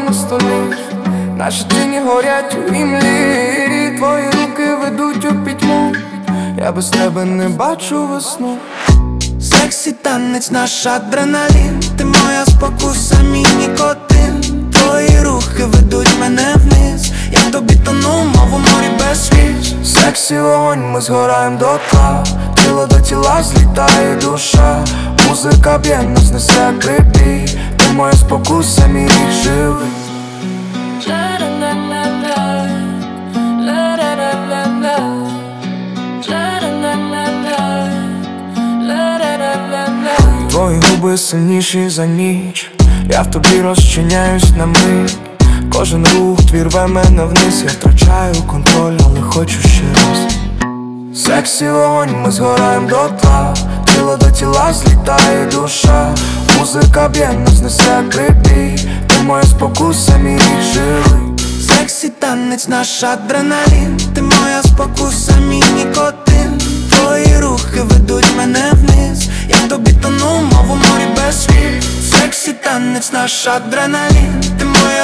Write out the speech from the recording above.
на столі, наші тіні горять у імлі, твої руки ведуть у пітьму, я без тебе не бачу весну. Сексі танець, наш адреналін, ти моя спокуса, мій нікотин. Твої рухи ведуть мене вниз, я в тобі тону, мов у морі без свіч. Сексі вогонь, ми згораєм дотла, тіло до тіла злітає душа. Музика б'є, нас несе як прибій, ти моя спокуса, мій рік живий. Твої губи сильніші за ніч, я в тобі розчиняюсь на мить. Кожен рух твій рве мене вниз, я втрачаю контроль, але хочу ще раз. Сексі вогонь, ми згораєм дотла, тіло до тіла злітає душа. Музика б'є, нас несе як прибій, ти моя спокуса, мій рік живий. Сексі танець, наш адреналін, ти моя спокуса, мій нікотин. Твої рухи ведуть мене вниз, я в тобі тону, мов у морі без слів. Сексі танець, наш адреналін, ти моя